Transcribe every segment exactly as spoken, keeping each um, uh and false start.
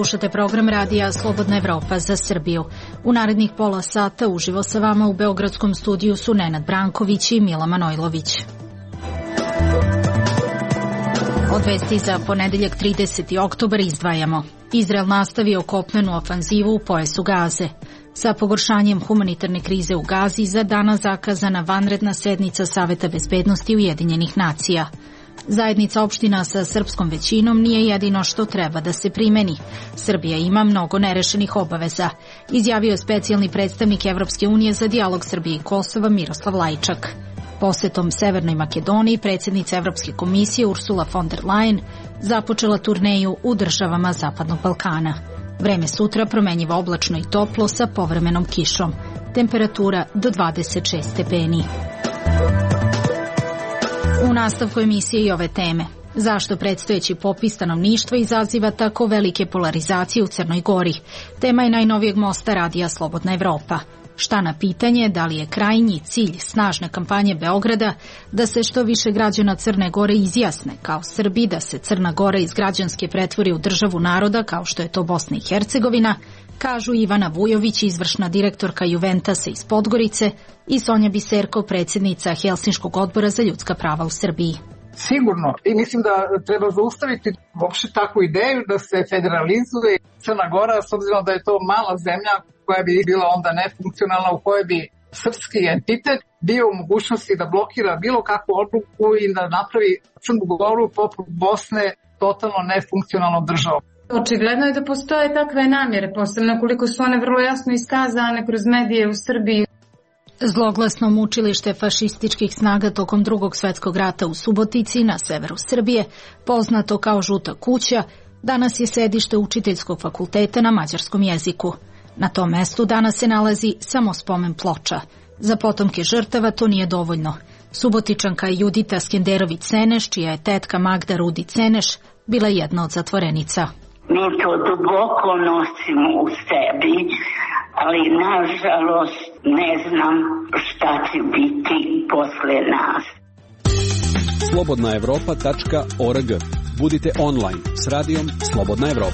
Slušate program radija Slobodna Evropa za Srbiju. U narednih pola sata uživo sa vama u beogradskom studiju su Nenad Branković i Mila Manojlović. Od vesti za ponedeljak trideseti oktobar izdvajamo. Izrael nastavio kopnenu ofanzivu u pojasu Gaze. Sa pogoršanjem humanitarne krize u Gazi za danas zakazana vanredna sednica Saveta bezbednosti Ujedinjenih nacija. Zajednica opština sa srpskom većinom nije jedino što treba da se primeni. Srbija ima mnogo nerešenih obaveza, izjavio specijalni predstavnik Evropske unije za dijalog Srbije i Kosova Miroslav Lajčak. Posetom Severnoj Makedoniji predsjednica Evropske komisije Ursula von der Leyen započela turneju u državama Zapadnog Balkana. Vreme sutra promenjivo oblačno i toplo sa povremenom kišom. Temperatura do dvadeset šest stepeni. U nastavku emisije i ove teme. Zašto predstojeći popis stanovništva izaziva tako velike polarizacije u Crnoj Gori? Tema je najnovijeg mosta radija Slobodna Evropa. Šta na pitanje da li je krajnji cilj snažne kampanje Beograda da se što više građana Crne Gore izjasne kao Srbi, da se Crna Gora iz građanske pretvori u državu naroda kao što je to Bosna i Hercegovina, kažu Ivana Vujović, izvršna direktorka Juventasa iz Podgorice, i Sonja Biserko, predsjednica Helsinškog odbora za ljudska prava u Srbiji. Sigurno. I mislim da treba zaustaviti uopšte takvu ideju da se federalizuje Crna Gora, s obzirom da je to mala zemlja koja bi bila onda nefunkcionalna, u kojoj bi srpski entitet bio u mogućnosti da blokira bilo kakvu odluku i da napravi Crnu Goru poput Bosne totalno nefunkcionalnom državom. Očigledno je da postoje takve namjere, posebno koliko su one vrlo jasno iskazane kroz medije u Srbiji. Zloglasno mučilište fašističkih snaga tokom Drugog svjetskog rata u Subotici na severu Srbije, poznato kao Žuta kuća, danas je sedište učiteljskog fakulteta na mađarskom jeziku. Na tom mestu danas se nalazi samo spomen ploča. Za potomke žrtava to nije dovoljno. Subotičanka Judita Skenderović-Ceneš, čija je tetka Magda Rudi-Ceneš, bila jedna od zatvorenica. Mi to duboko nosimo u sebi, ali nažalost ne znam šta će biti posle nas. slobodna evropa tačka org. Budite online s radijom Slobodna Evropa.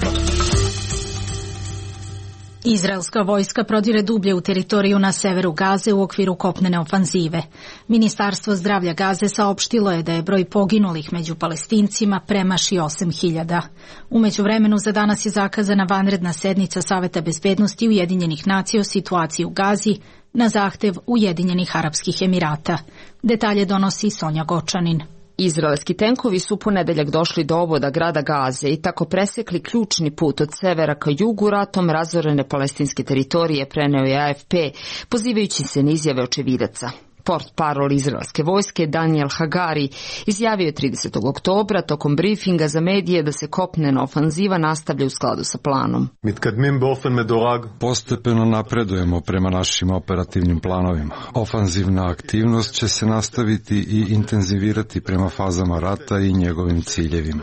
Izraelska vojska prodire dublje u teritoriju na severu Gaze u okviru kopnene ofanzive. Ministarstvo zdravlja Gaze saopštilo je da je broj poginulih među Palestincima premašio osam hiljada. U međuvremenu za danas je zakazana vanredna sednica Saveta bezbednosti Ujedinjenih nacija o situaciji u Gazi na zahtev Ujedinjenih Arapskih Emirata. Detalje donosi Sonja Gočanin. Izraelski tenkovi su ponedeljak došli do oboda grada Gaze i tako presekli ključni put od severa ka jugu, ratom razorene palestinske teritorije, preneo je A F P, pozivajući se na izjave očevidaca. Portparol izraelske vojske Daniel Hagari izjavio je tridesetog oktobra tokom briefinga za medije da se kopnena ofanziva nastavlja u skladu sa planom. Postepeno napredujemo prema našim operativnim planovima. Ofanzivna aktivnost će se nastaviti i intenzivirati prema fazama rata i njegovim ciljevima.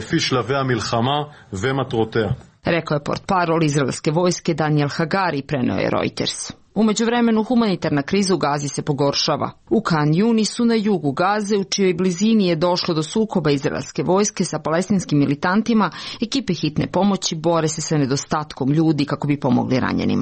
Rekao je portparol izraelske vojske Daniel Hagari, preneo je Reuters. U međuvremenu humanitarna kriza u Gazi se pogoršava. U Kan Yunisu na jugu Gaze, u čijoj blizini je došlo do sukoba izraelske vojske sa palestinskim militantima, ekipe hitne pomoći bore se sa nedostatkom ljudi kako bi pomogli ranjenima.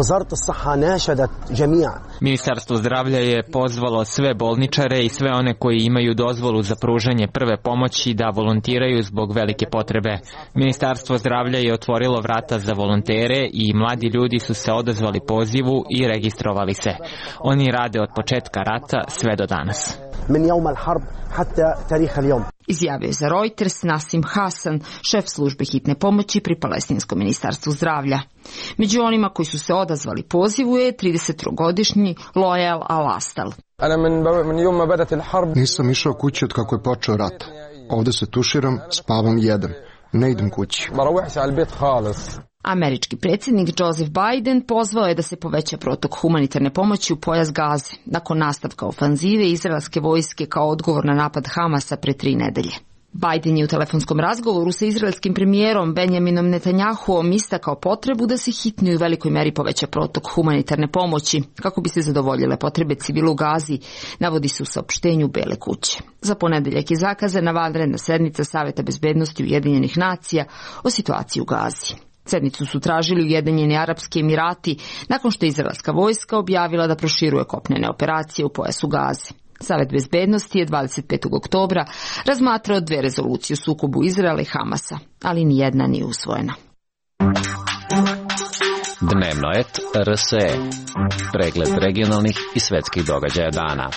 Ministarstvo zdravlja je pozvalo sve bolničare i sve one koji imaju dozvolu za pružanje prve pomoći da volontiraju zbog velike potrebe. Ministarstvo zdravlja je otvorilo vrata za volontere i mladi ljudi su se odazvali pozivu i registrovali se. Oni rade od početka rata sve do danas. Izjavio je za Reuters Nasim Hasan, šef službe hitne pomoći pri palestinskom ministarstvu zdravlja. Među onima koji su se odazvali pozivu je tridesettrogodišnji Loel Al-Astal. Nisam išao kući od kako je počeo rat. Ovde se tuširam, spavam i jedem. Ne idem kući. Američki predsjednik Joseph Biden pozvao je da se poveća protok humanitarne pomoći u pojas Gaze, nakon nastavka ofanzive izraelske vojske kao odgovor na napad Hamasa pre tri nedelje. Biden je u telefonskom razgovoru sa izraelskim premijerom Benjaminom Netanjahuom istakao potrebu da se hitno i u velikoj meri poveća protok humanitarne pomoći, kako bi se zadovoljile potrebe civila u Gazi, navodi se u saopštenju Bele kuće. Za ponedeljak je zakazana vanredna sednica Saveta bezbednosti Ujedinjenih nacija o situaciji u Gazi. Sednicu su tražili Ujedinjeni Arapski Emirati nakon što je izraelska vojska objavila da proširuje kopnene operacije u pojasu Gaze. Savet bezbednosti je dvadeset petog oktobra razmatrao dve rezolucije u sukobu Izraela i Hamasa, ali nijedna nije usvojena. Dnevno et R S E. Pregled regionalnih i svetskih događaja dana.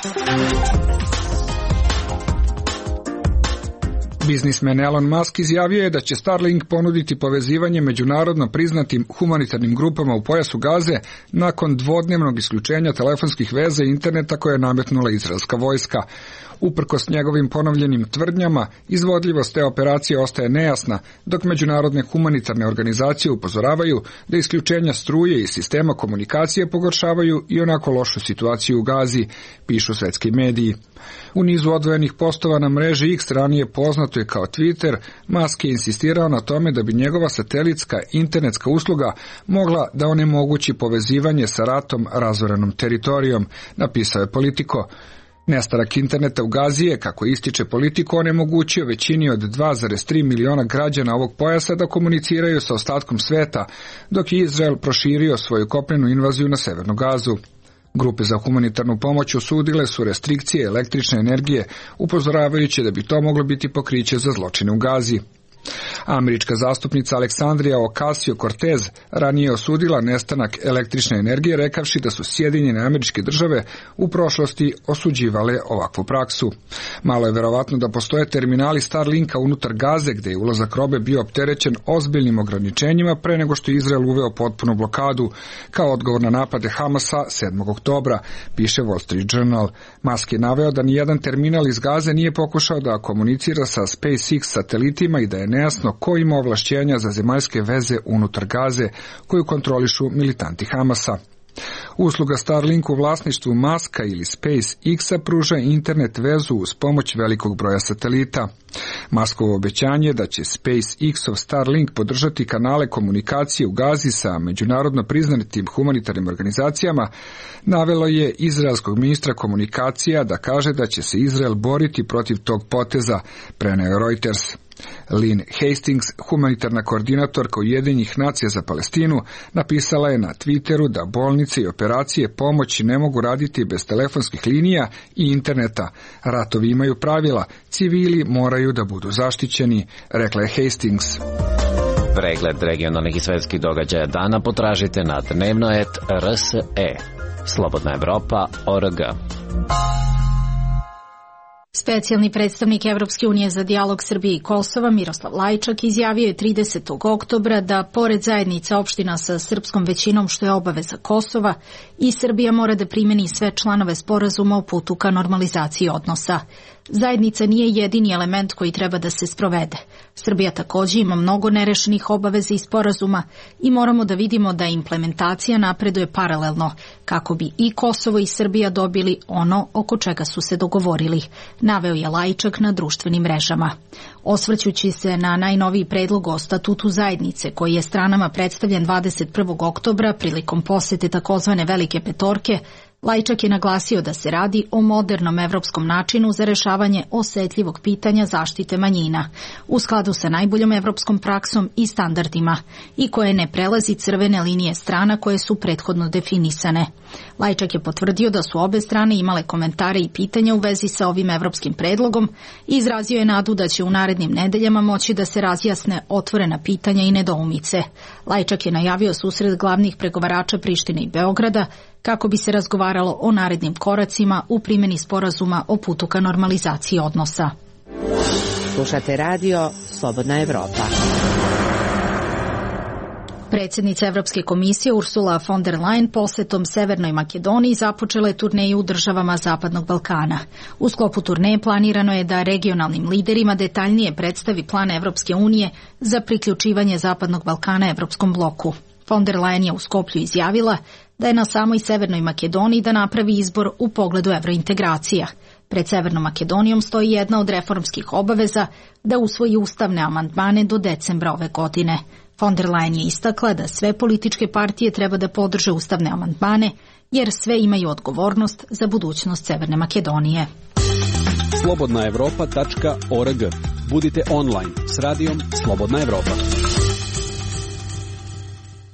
Biznismen Elon Musk izjavio je da će Starlink ponuditi povezivanje međunarodno priznatim humanitarnim grupama u pojasu Gaze nakon dvodnevnog isključenja telefonskih veza i interneta koje je nametnula izraelska vojska. Uprkos njegovim ponovljenim tvrdnjama, izvodljivost te operacije ostaje nejasna, dok međunarodne humanitarne organizacije upozoravaju da isključenja struje i sistema komunikacije pogoršavaju i onako lošu situaciju u Gazi, pišu svetski mediji. U nizu odvojenih postova na mreži X, ranije poznato je kao Twitter, Musk je insistirao na tome da bi njegova satelitska internetska usluga mogla da onemogući povezivanje sa ratom razorenom teritorijom, napisao je Politico. Nestanak interneta u Gazi je, kako ističe Politico, onemogućio većini od dva zarez tri miliona građana ovog pojasa da komuniciraju sa ostatkom sveta, dok je Izrael proširio svoju kopnenu invaziju na severnu Gazu. Grupe za humanitarnu pomoć osudile su restrikcije električne energije, upozoravajući da bi to moglo biti pokriće za zločine u Gazi. Američka zastupnica Aleksandrija Ocasio-Cortez ranije je osudila nestanak električne energije, rekavši da su Sjedinjene Američke Države u prošlosti osuđivale ovakvu praksu. Malo je verovatno da postoje terminali Starlinka unutar Gaze, gde je ulazak robe bio opterećen ozbiljnim ograničenjima pre nego što je Izrael uveo potpunu blokadu, kao odgovor na napade Hamasa sedmog oktobra, piše Wall Street Journal. Musk je naveo da nijedan terminal iz Gaze nije pokušao da komunicira sa SpaceX satelitima i da je nejasno ko ima ovlašćenja za zemaljske veze unutar Gaze koju kontrolišu militanti Hamasa. Usluga Starlink u vlasništvu Muska ili SpaceX-a pruža internet vezu uz pomoć velikog broja satelita. Muskovo obećanje da će SpaceX-ov Starlink podržati kanale komunikacije u Gazi sa međunarodno priznatim humanitarnim organizacijama navelo je izraelskog ministra komunikacija da kaže da će se Izrael boriti protiv tog poteza, preneo je Reuters. Lynn Hastings, humanitarna koordinatorka Ujedinjenih nacija za Palestinu, napisala je na Twitteru da bolnice i operacije pomoći ne mogu raditi bez telefonskih linija i interneta. Ratovi imaju pravila, civili moraju da budu zaštićeni, rekla je Hastings. Pregled regionalnih i svetskih događaja dana potražite na dnevno et R S E. Slobodna Evropa org. Specijalni predstavnik Evropske unije za dijalog Srbije i Kosova Miroslav Lajčak izjavio je tridesetog oktobra da pored zajednica opština sa srpskom većinom, što je obaveza Kosova, i Srbija mora da primeni sve članove sporazuma o putu ka normalizaciji odnosa. Zajednica nije jedini element koji treba da se sprovede. Srbija također ima mnogo nerešenih obaveza i sporazuma i moramo da vidimo da implementacija napreduje paralelno, kako bi i Kosovo i Srbija dobili ono oko čega su se dogovorili, naveo je Lajčak na društvenim mrežama. Osvrćući se na najnoviji predlog o statutu zajednice, koji je stranama predstavljen dvadeset prvog oktobra prilikom posete takozvane Velike petorke, Lajčak je naglasio da se radi o modernom evropskom načinu za rešavanje osetljivog pitanja zaštite manjina, u skladu sa najboljom evropskom praksom i standardima, i koje ne prelazi crvene linije strana koje su prethodno definisane. Lajčak je potvrdio da su obe strane imale komentare i pitanja u vezi sa ovim evropskim predlogom i izrazio je nadu da će u narednim nedeljama moći da se razjasne otvorena pitanja i nedoumice. Lajčak je najavio susret glavnih pregovarača Prištine i Beograda kako bi se razgovaralo o narednim koracima u primjeni sporazuma o putu ka normalizaciji odnosa. Slušate radio Slobodna Evropa. Predsjednica Evropske komisije Ursula von der Leyen posetom Severnoj Makedoniji započela je turneju u državama Zapadnog Balkana. U sklopu turneje planirano je da regionalnim liderima detaljnije predstavi plan Evropske unije za priključivanje Zapadnog Balkana Evropskom bloku. Von der Leyen je u Skoplju izjavila da je na samoj Severnoj Makedoniji da napravi izbor u pogledu evrointegracija. Pred Severnom Makedonijom stoji jedna od reformskih obaveza da usvoji ustavne amandmane do decembra ove godine. Von der Leyen je istakla da sve političke partije treba da podrže ustavne amandmane, jer sve imaju odgovornost za budućnost Severne Makedonije. slobodna evropa tačka org. Budite online s radijom Slobodna Evropa.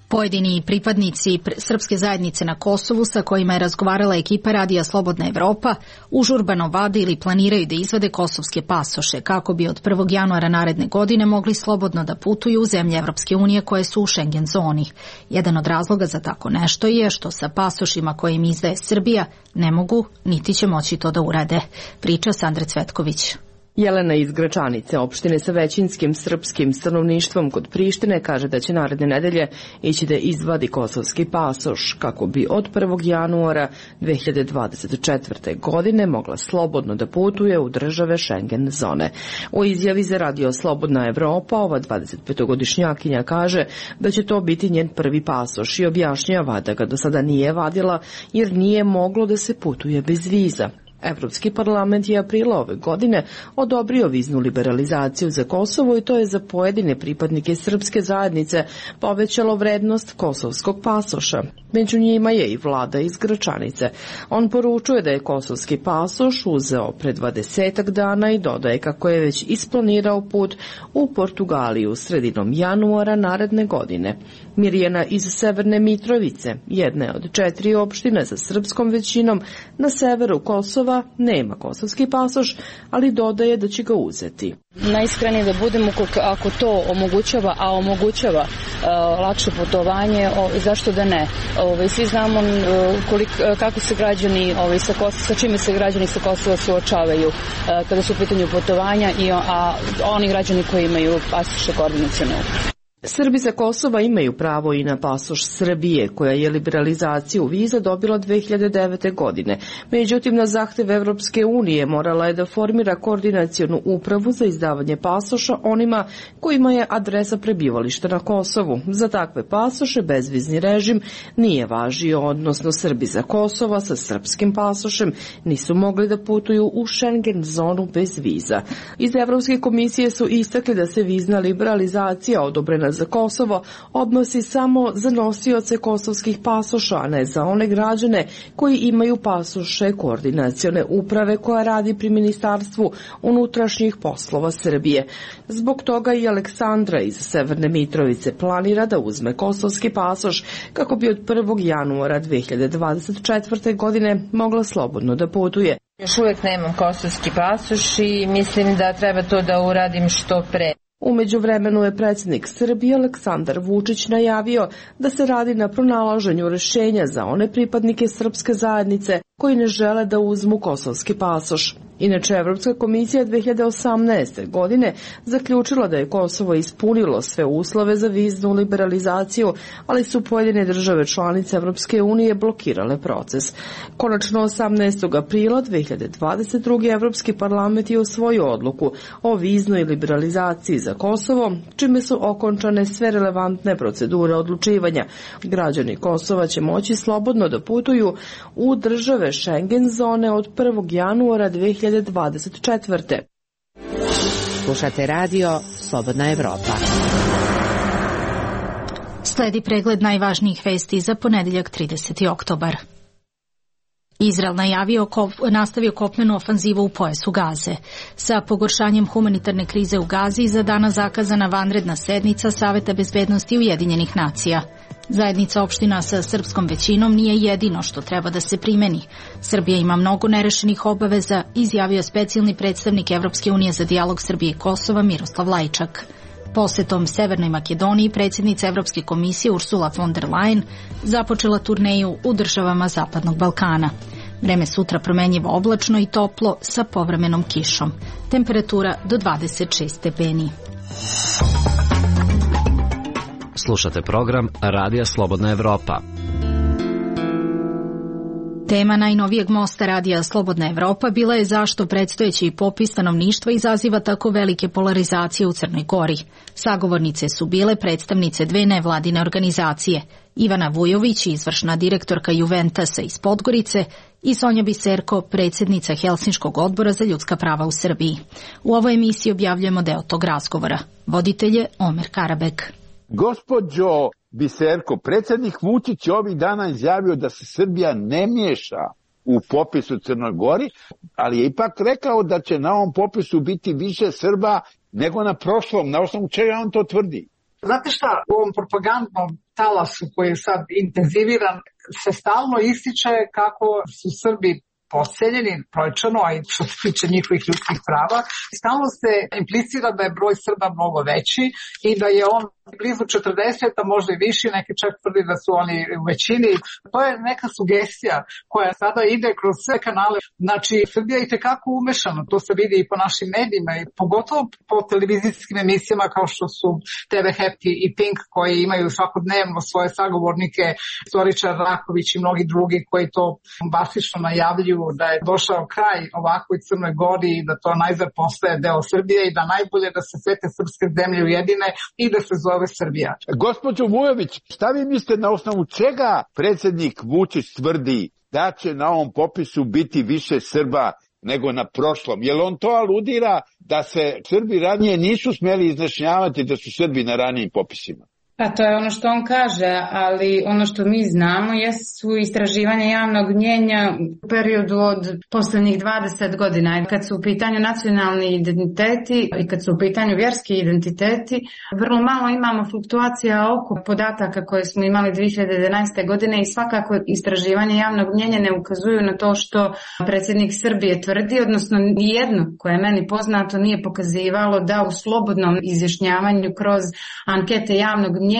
Pojedini pripadnici srpske zajednice na Kosovu sa kojima je razgovarala ekipa Radija Slobodna Evropa užurbano vade ili planiraju da izvade kosovske pasoše kako bi od prvog januara naredne godine mogli slobodno da putuju u zemlje Evropske unije koje su u Schengen zoni. Jedan od razloga za tako nešto je što sa pasošima koje im izdaje Srbija ne mogu niti će moći to da urade. Priča Sandra Cvetković. Jelena iz Gračanice, opštine sa većinskim srpskim stanovništvom kod Prištine, kaže da će naredne nedelje ići da izvadi kosovski pasoš kako bi od prvog januara dve hiljade dvadeset četvrte. godine mogla slobodno da putuje u države Schengen zone. U izjavi za Radio Slobodna Evropa ova dvadesetpetogodišnjakinja kaže da će to biti njen prvi pasoš i objašnjava da ga do sada nije vadila jer nije moglo da se putuje bez viza. Evropski parlament je aprila ove godine odobrio viznu liberalizaciju za Kosovo i to je za pojedine pripadnike srpske zajednice povećalo vrednost kosovskog pasoša. Među njima je i vlada iz Gračanice. On poručuje da je kosovski pasoš uzeo pre dvadesetak dana i dodaje kako je već isplanirao put u Portugaliju sredinom januara naredne godine. Mirjana iz Severne Mitrovice, jedne od četiri opštine sa srpskom većinom na severu Kosova, nema kosovski pasoš, ali dodaje da će ga uzeti. Najiskrenije da budemo, ako to omogućava, a omogućava uh, lakše putovanje, o, zašto da ne? Ove, svi znamo kolik, kako se građani, ove, sa, Kosova, sa čime se građani sa Kosova suočavaju uh, kada su u pitanju putovanja, i, a oni građani koji imaju pasoše koordinacione uprave. Srbi sa Kosova imaju pravo i na pasoš Srbije, koja je liberalizaciju viza dobila dve hiljade devete. godine. Međutim, na zahtev Evropske unije morala je da formira koordinacionu upravu za izdavanje pasoša onima kojima je adresa prebivališta na Kosovu. Za takve pasoše bezvizni režim nije važio, odnosno Srbi sa Kosova sa srpskim pasošem nisu mogli da putuju u Schengen zonu bez viza. Iz Evropske komisije su istakli da se vizna liberalizacija odobrena za Kosovo odnosi samo za nosioce kosovskih pasoša, a ne za one građane koji imaju pasoše koordinacione uprave koja radi pri Ministarstvu unutrašnjih poslova Srbije. Zbog toga i Aleksandra iz Severne Mitrovice planira da uzme kosovski pasoš kako bi od prvog januara dve hiljade dvadeset četvrte. godine mogla slobodno da putuje. Još uvijek nemam kosovski pasoš i mislim da treba to da uradim što pre. U međuvremenu je predsjednik Srbije Aleksandar Vučić najavio da se radi na pronalaženju rješenja za one pripadnike srpske zajednice koji ne žele da uzmu kosovski pasoš. Inače, Evropska komisija dve hiljade osamnaeste. godine zaključila da je Kosovo ispunilo sve uslove za viznu liberalizaciju, ali su pojedine države članice Evropske unije blokirale proces. Konačno osamnaestog aprila dve hiljade dvadeset druge. Evropski parlament je usvojio odluku o viznoj liberalizaciji za Kosovo, čime su okončane sve relevantne procedure odlučivanja. Građani Kosova će moći slobodno da putuju u države Schengen zone od prvog januara dve hiljade dvadeset četvrte. Slušate radio Slobodna Evropa. Sledi pregled najvažnijih vesti za ponedeljak trideseti oktobar. Izrael najavio kop, nastavio kopnenu ofanzivu u pojasu Gaze. Sa pogoršanjem humanitarne krize u Gazi za dana zakazana vanredna sednica Saveta bezbednosti Ujedinjenih nacija. Zajednica opština sa srpskom većinom nije jedino što treba da se primeni. Srbija ima mnogo nerešenih obaveza, izjavio specijalni predstavnik Evropske unije za dijalog Srbije i Kosova Miroslav Lajčak. Posetom Severnoj Makedoniji predsjednica Evropske komisije Ursula von der Leyen započela turneju u državama Zapadnog Balkana. Vreme sutra promenjivo oblačno i toplo sa povremenom kišom. Temperatura do dvadeset šest stepeni. Slušate program Radija Slobodna Evropa. Tema najnovijeg mosta Radija Slobodna Evropa bila je zašto predstojeći popis stanovništva izaziva tako velike polarizacije u Crnoj Gori. Sagovornice su bile predstavnice dve nevladine organizacije, Ivana Vujović, izvršna direktorka Juventasa iz Podgorice, i Sonja Biserko, predsjednica Helsinškog odbora za ljudska prava u Srbiji. U ovoj emisiji objavljujemo deo tog razgovora. Voditelj je Omer Karabek. Gospođo Biserko, predsjednik Vučić je ovih dana izjavio da se Srbija ne miješa u popisu u Crnoj Gori, ali je ipak rekao da će na ovom popisu biti više Srba nego na prošlom. Na osnovu čega on to tvrdi? Znate šta, u ovom propagandnom talasu koji je sad intenziviran se stalno ističe kako su Srbi poseljeni, brojčano, a i što se tiče njihovih ljudskih prava. Stalno se implicira da je broj Srba mnogo veći i da je on blizu četrdeset, a možda i viši, neki čak tvrdi da su oni u većini. To je neka sugestija koja sada ide kroz sve kanale. Znači, Srbija je itekako umešana, to se vidi i po našim medijima, i pogotovo po televizijskim emisijama kao što su te ve Happy i Pink, koji imaju svakodnevno svoje sagovornike, Storičar Raković i mnogi drugi koji to bombastično najavljuju da je došao kraj ovakvoj Crnoj Gori i da to najzad postaje deo Srbije i da najbolje da se sve te srpske zemlje ujedine i da se zove Srbija. Gospođo Vujović, šta vi mislite na osnovu čega predsjednik Vučić tvrdi da će na ovom popisu biti više Srba nego na prošlom? Jel on to aludira da se Srbi ranije nisu smeli izjašnjavati da su Srbi na ranijim popisima? Pa to je ono što on kaže, ali ono što mi znamo jesu istraživanja javnog mnijenja u periodu od posljednjih dvadeset godina. Kad su u pitanju nacionalni identiteti i kad su u pitanju vjerski identiteti, vrlo malo imamo fluktuacija oko podataka koje smo imali dvije hiljade jedanaeste. godine i svakako istraživanje javnog mnijenja ne ukazuju na to što predsjednik Srbije tvrdi, odnosno nijedno koje je meni poznato nije pokazivalo da u slobodnom izjašnjavanju kroz ankete javnog mnijenja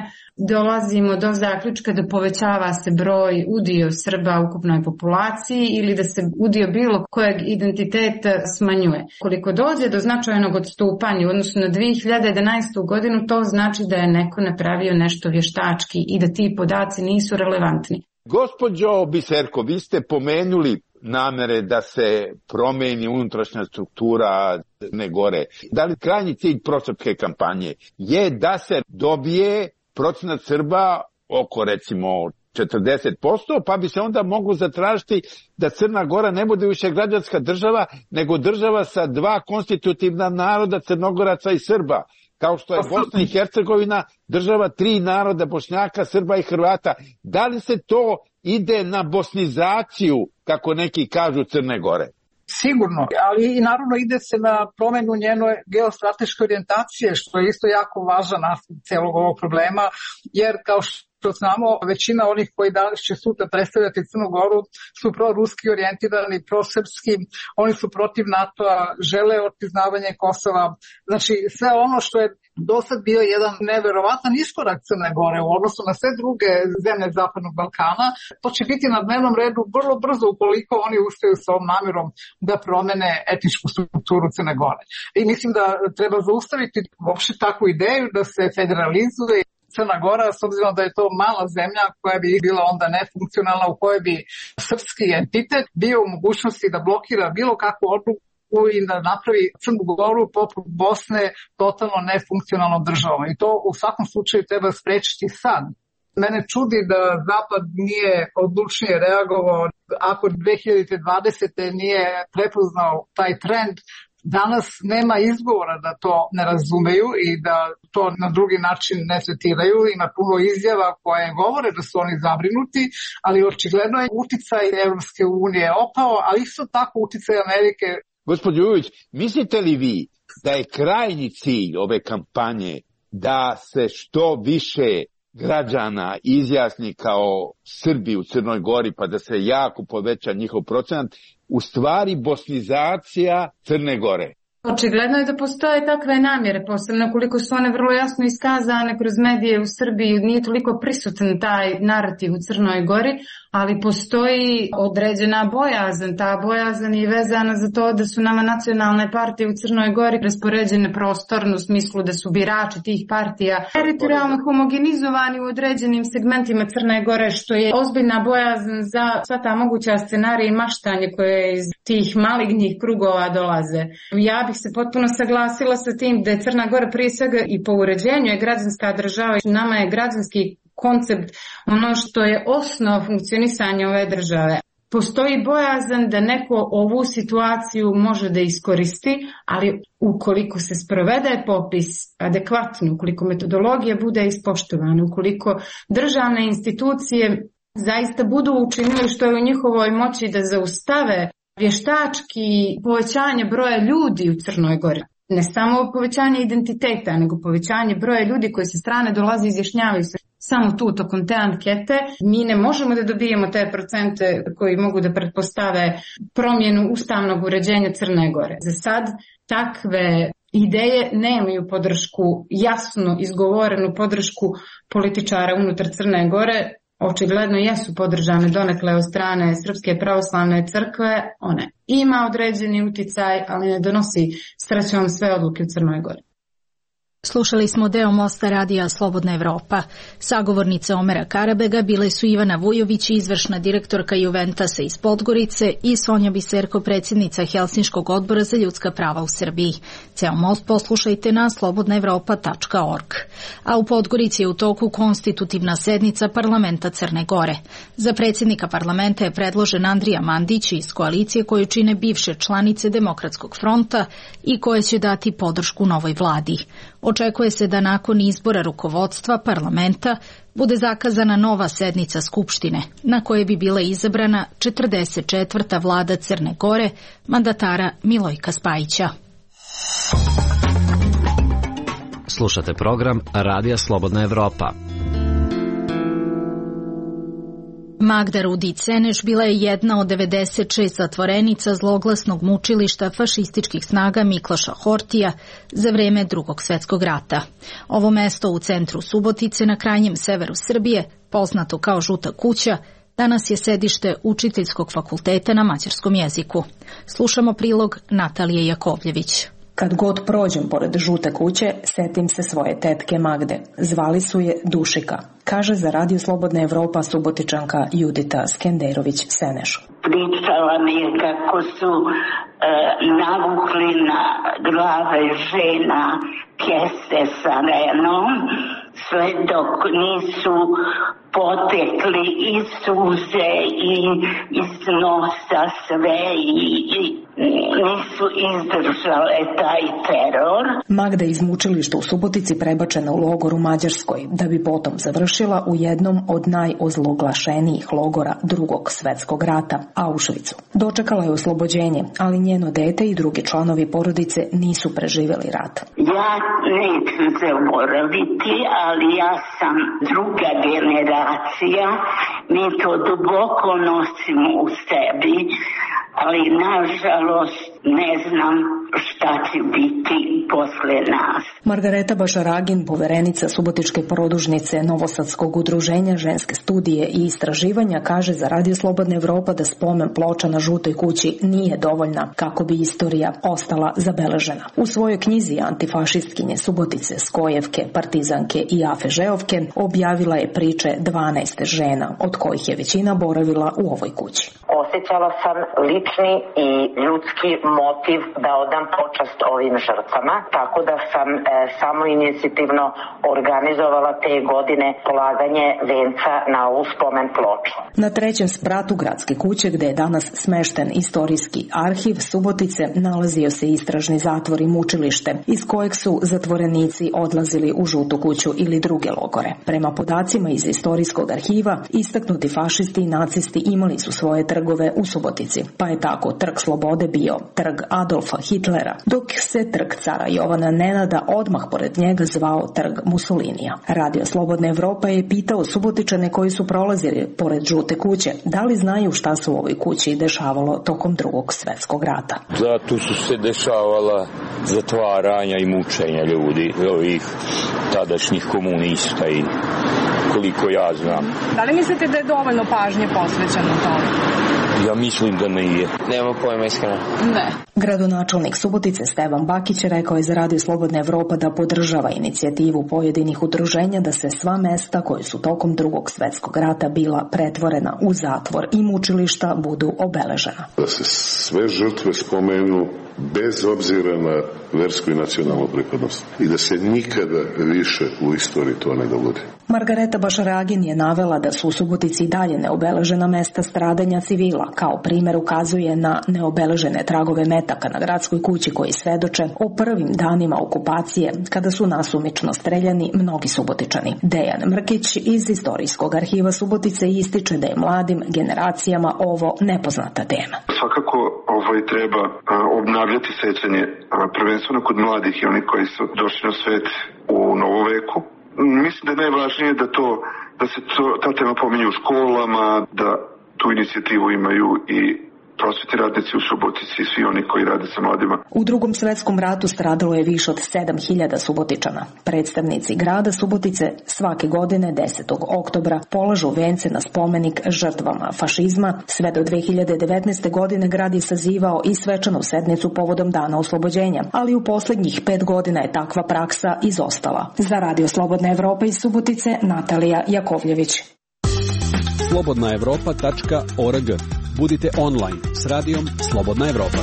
dolazimo do zaključka da povećava se broj udio Srba u ukupnoj populaciji ili da se udio bilo kojeg identiteta smanjuje. Koliko dođe do značajnog odstupanja u odnosu na dvije hiljade jedanaestu. godinu, to znači da je neko napravio nešto vještački i da ti podaci nisu relevantni. Gospođo Biserko, vi ste pomenuli namere da se promeni unutrašnja struktura Crne Gore. Da li krajnji cilj prosrpske kampanje je da se dobije procenat Srba oko recimo četrdeset posto, pa bi se onda moglo zatražiti da Crna Gora ne bude više građanska država, nego država sa dva konstitutivna naroda, Crnogoraca i Srba, kao što je Bosna i Hercegovina, država tri naroda, Bošnjaka, Srba i Hrvata. Da li se to ide na bosnizaciju, kako neki kažu, Crne Gore? Sigurno, ali i naravno ide se na promenu njene geostrateške orijentacije, što je isto jako važan aspekt celog ovog problema, jer kao što znamo, većina onih koji danas će sutra predstavljati Crnu Goru su proruski orijentirani, prosrpski, oni su protiv NATO-a, žele otpriznavanje Kosova. Znači, sve ono što je do sad bio jedan neverovatan iskorak Crne Gore u odnosu na sve druge zemlje Zapadnog Balkana, to će biti na dnevnom redu vrlo brzo ukoliko oni uspeju sa ovom namjerom da promene etničku strukturu Crne Gore. I mislim da treba zaustaviti uopšte takvu ideju da se federalizuje Crna Gora, s obzirom da je to mala zemlja koja bi bila onda nefunkcionalna, u kojoj bi srpski entitet bio u mogućnosti da blokira bilo kakvu odluku i da napravi Crnu Goru poput Bosne totalno nefunkcionalnom državom. I to u svakom slučaju treba sprečiti sad. Mene čudi da Zapad nije odlučnije reagovao ako dve hiljade dvadesete. nije prepoznao taj trend. Danas nema izgovora da to ne razumeju i da to na drugi način ne tretiraju. Ima puno izjava koje govore da su oni zabrinuti, ali očigledno je uticaj Evropske unije opao, ali isto tako uticaj Amerike. Gospođo Vujović, mislite li vi da je krajnji cilj ove kampanje da se što više građana izjasni kao Srbi u Crnoj Gori, pa da se jako poveća njihov procenat, u stvari bosnizacija Crne Gore? Očigledno je da postoje takve namjere, posebno koliko su one vrlo jasno iskazane kroz medije u Srbiji. Nije toliko prisutan taj narativ u Crnoj Gori, ali postoji određena bojazan. Ta bojazan je vezana za to da su nama nacionalne partije u Crnoj Gori raspoređene prostorno u smislu da su birači tih partija teritorijalno homogenizovani u određenim segmentima Crne Gore, što je ozbiljna bojazan za sva ta moguća scenarija i maštanje koje iz tih malignih krugova dolaze. Ja bih se potpuno saglasila sa tim da je Crna Gora prije svega i po uređenju je građanska država i nama je građanski koncept ono što je osnov funkcionisanja ove države. Postoji bojazan da neko ovu situaciju može da iskoristi, ali ukoliko se sprovede popis adekvatno, ukoliko metodologija bude ispoštovana, ukoliko državne institucije zaista budu učinili što je u njihovoj moći da zaustave vještački povećanje broja ljudi u Crnoj Gori. Ne samo povećanje identiteta, nego povećanje broja ljudi koji sa strane dolaze i izjašnjavaju se. Samo tu, tokom te ankete, mi ne možemo da dobijemo te procente koji mogu da pretpostave promjenu ustavnog uređenja Crne Gore. Za sad takve ideje nemaju podršku, jasno izgovorenu podršku političara unutar Crne Gore. Očigledno jesu podržane donekle od strane Srpske pravoslavne crkve. One ima određeni uticaj, ali ne donosi srećom sve odluke u Crnoj Gori. Slušali smo deo Mosta radija Slobodna Evropa. Sagovornice Omera Karabega bile su Ivana Vujović, izvršna direktorka Juventasa iz Podgorice, i Sonja Biserko, predsjednica Helsinškog odbora za ljudska prava u Srbiji. Ceo Most poslušajte na slobodna evropa tačka org. A u Podgorici je u toku konstitutivna sednica parlamenta Crne Gore. Za predsjednika parlamenta je predložen Andrija Mandić iz koalicije koju čine bivše članice Demokratskog fronta i koje će dati podršku novoj vladi. Očekuje se da nakon izbora rukovodstva parlamenta bude zakazana nova sednica Skupštine, na kojoj bi bila izabrana četrdeset četvrta vlada Crne Gore, mandatara Milojka Spajića. Slušate program Radija Slobodna Evropa. Magda Rudi-Ceneš bila je jedna od devedeset šest zatvorenica zloglasnog mučilišta fašističkih snaga Mikloša Hortija za vreme Drugog svjetskog rata. Ovo mesto u centru Subotice na krajnjem severu Srbije, poznato kao Žuta kuća, danas je sedište Učiteljskog fakulteta na mađarskom jeziku. Slušamo prilog Natalije Jakovljević. Kad god prođem pored Žute kuće, setim se svoje tetke Magde. Zvali su je Dušika, kaže za Radio Slobodna Evropa Subotičanka Judita Skenderović-Seneš. Pričala mi je kako su e, navukli na glave žena kese sa renom, sve dok nisu potekli i suze i iz nosa sve i, i nisu izdržale taj teror. Magda iz mučilišta u Subotici prebačena u logor u Mađarskoj, da bi potom završila u jednom od najozloglašenijih logora Drugog svjetskog rata, Auschwitzu. Dočekala je oslobođenje, ali njeno dete i drugi članovi porodice nisu preživjeli rat. Ja neću zaboraviti, ali ja sam druga generacija, mi to duboko nosimo u sebi, ali nažalost ne znam šta će biti posle nas. Margareta Bašaragin, poverenica Subotičke produžnice Novosadskog udruženja Ženske studije i istraživanja, kaže za Radio Slobodna Evropa da spomen ploča na Žutoj kući nije dovoljna kako bi istorija ostala zabeležena. U svojoj knjizi Antifašistkinje Subotice, Skojevke, Partizanke i Afe Žeovke objavila je priče dvanaest žena, od kojih je većina boravila u ovoj kući. Osjećala sam lični i ljudski motiv da odam počast ovim žrtvama, tako da sam e, samo inicijativno organizovala te godine polaganje venca na ovu spomen ploču. Na trećem spratu gradske kuće, gde je danas smešten istorijski arhiv Subotice, nalazio se istražni zatvor i mučilište, iz kojeg su zatvorenici odlazili u Žutu kuću ili druge logore. Prema podacima iz istorijskog arhiva, istaknuti fašisti i nacisti imali su svoje trgove u Subotici, pa je tako Trg Slobode bio Trg Adolfa Hitlera, dok se Trg cara Jovana Nenada odmah pored njega zvao Trg Mussolinija. Radio Slobodna Evropa je pitao Subotičane koji su prolazili pored Žute kuće, da li znaju šta se u ovoj kući dešavalo tokom Drugog svjetskog rata. Zato su se dešavala zatvaranja i mučenja ljudi, ovih tadašnjih komunista i koliko ja znam. Da li mislite da je dovoljno pažnje posvećeno tome? Ja mislim da nije. Nema pojma iskreno. Ne. Gradonačelnik Subotice Stevan Bakić rekao je za Radio Slobodna Evropa da podržava inicijativu pojedinih udruženja da se sva mesta koje su tokom Drugog svjetskog rata bila pretvorena u zatvor i mučilišta budu obeležena. Da se sve žrtve spomenu bez obzira na versku i nacionalnu pripadnost i da se nikada više u istoriji to ne dogodi. Margareta Bašaragin je navela da su u Subotici i dalje neobeležena mesta stradanja civila. Kao primjer ukazuje na neobeležene tragove metaka na gradskoj kući koji svedoče o prvim danima okupacije kada su nasumično streljani mnogi Subotičani. Dejan Mrkić iz Istorijskog arhiva Subotice ističe da je mladim generacijama ovo nepoznata tema. Svakako ovaj treba obnavljati ponavljati sećanje, prvenstveno kod mladih i oni koji su došli na svet u novom veku. Mislim da je najvažnije da, to, da se to, ta tema pominje u školama, da tu inicijativu imaju i prosvetni radnici u Subotici i svi oni koji rade sa mladima. U Drugom svetskom ratu stradalo je više od sedam hiljada Subotičana. Predstavnici grada Subotice svake godine desetog oktobra polažu vence na spomenik žrtvama fašizma. Sve do dve hiljade devetnaeste. godine grad je sazivao i svečanu sednicu povodom Dana oslobođenja, ali u posljednjih pet godina je takva praksa izostala. Za Radio Slobodna Evropa iz Subotice, Natalija Jakovljević. slobodna evropa tačka org. Budite online s radijom Slobodna Evropa.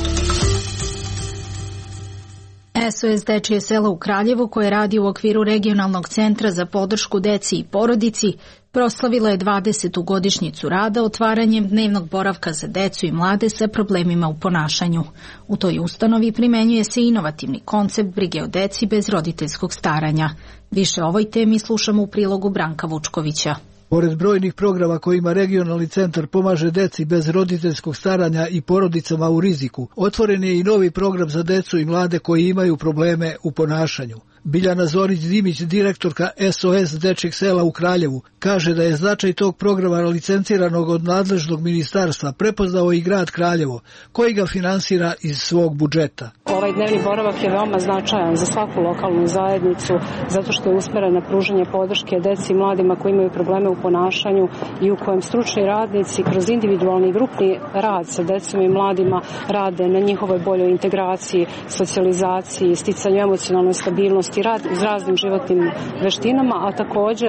S O S Dečije selo u Kraljevu, koje radi u okviru regionalnog centra za podršku deci i porodici, proslavila je dvadesetu godišnjicu rada otvaranjem dnevnog boravka za decu i mlade sa problemima u ponašanju. U toj ustanovi primenjuje se inovativni koncept brige o deci bez roditeljskog staranja. Više o ovoj temi slušamo u prilogu Branka Vučkovića. Pored brojnih programa kojima regionalni centar pomaže deci bez roditeljskog staranja i porodicama u riziku, otvoren je i novi program za decu i mlade koji imaju probleme u ponašanju. Biljana Zorić-Dimić, direktorka S O S Dečjeg sela u Kraljevu, kaže da je značaj tog programa licenciranog od nadležnog ministarstva prepoznao i grad Kraljevo, koji ga finansira iz svog budžeta. Ovaj dnevni boravak je veoma značajan za svaku lokalnu zajednicu, zato što je usmeren na pružanje podrške deci i mladima koji imaju probleme u ponašanju i u kojem stručni radnici kroz individualni i grupni rad sa decom i mladima rade na njihovoj boljoj integraciji, socijalizaciji, sticanju emocionalnoj stabilnosti, rad s raznim životnim veštinama, a takođe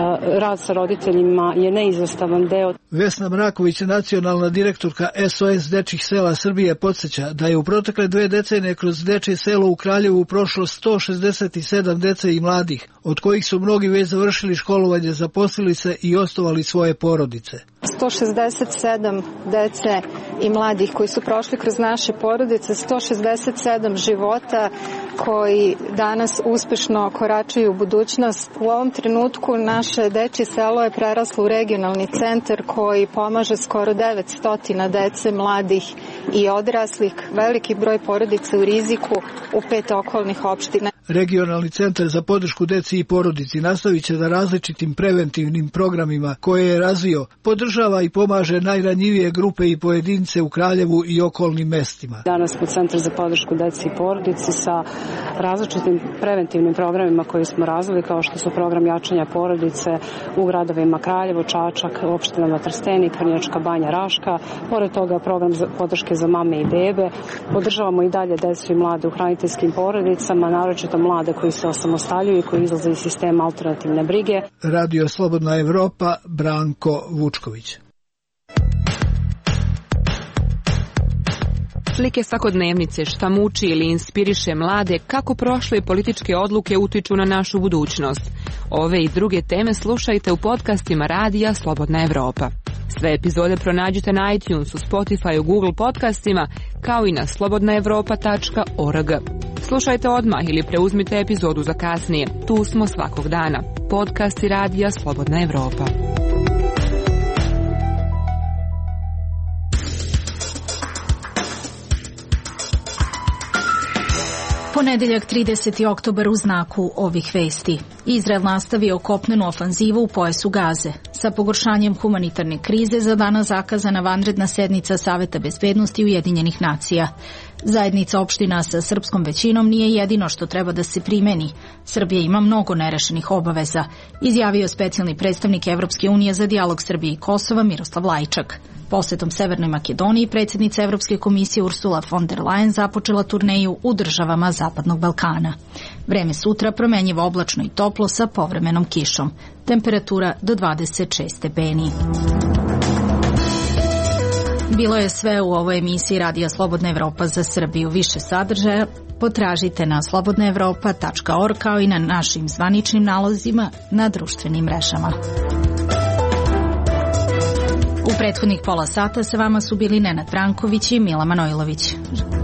rad sa roditeljima je neizostavan deo. Vesna Mraković, nacionalna direktorka S O S Dečjih sela Srbije, podsjeća da je u protekle dve decenije kroz Dečje selo u Kraljevu prošlo sto šezdeset sedam dece i mladih, od kojih su mnogi već završili školovanje, zaposlili se i osnovali svoje porodice. sto šezdeset sedam dece i mladih koji su prošli kroz naše porodice, sto šezdeset sedam života koji danas uspešno koračaju u budućnost. U ovom trenutku naše dečje selo je preraslo u regionalni centar koji pomaže skoro devetsto dece, mladih i odraslih, veliki broj porodica u riziku u pet okolnih opština. Regionalni centar za podršku deci i porodici nastavit će da različitim preventivnim programima koje je razvio podržava i pomaže najranjivije grupe i pojedince u Kraljevu i okolnim mestima. Danas smo Centar za podršku deci i porodici sa različitim preventivnim programima koje smo razvili, kao što su program jačanja porodice u gradovima Kraljevo, Čačak, opštinama Trstenik, Vrnjačka Banja, Raška. Pored toga program za podrške za mame i bebe. Podržavamo i dalje decu i mlade u hraniteljskim porodicama, naročito mlade koji se osamostaljuju i koji izlaze iz sistema alternativne brige. Radio Slobodna Evropa, Branko Vučković. Slike svakodnevnice, šta muči ili inspiriše mlade, kako prošle političke odluke utiču na našu budućnost. Ove i druge teme slušajte u podcastima Radija Slobodna Evropa. Sve epizode pronađite na iTunesu, Spotifyu, Google podcastima, kao i na slobodna evropa tačka org. Slušajte odmah ili preuzmite epizodu za kasnije. Tu smo svakog dana. Podcasti Radija Slobodna Evropa. Ponedeljak trideseti oktobar u znaku ovih vesti. Izrael nastavio kopnenu ofanzivu u pojasu Gaze. Sa pogoršanjem humanitarne krize za danas zakazana vanredna sednica Saveta bezbednosti Ujedinjenih nacija. Zajednica opština sa srpskom većinom nije jedino što treba da se primeni. Srbija ima mnogo nerešenih obaveza, izjavio specijalni predstavnik Evropske unije za dijalog Srbije i Kosova Miroslav Lajčak. Posetom Severnoj Makedoniji predsjednica Evropske komisije Ursula von der Leyen započela turneju u državama Zapadnog Balkana. Vreme sutra promenjivo oblačno i toplo sa povremenom kišom. Temperatura do dvadeset šest stepeni. Bilo je sve u ovoj emisiji Radija Slobodna Evropa za Srbiju. Više sadržaja potražite na slobodna evropa tačka org kao i na našim zvaničnim nalozima na društvenim mrežama. U prethodnih pola sata sa vama su bili Nenad Branković i Mila Manojlović.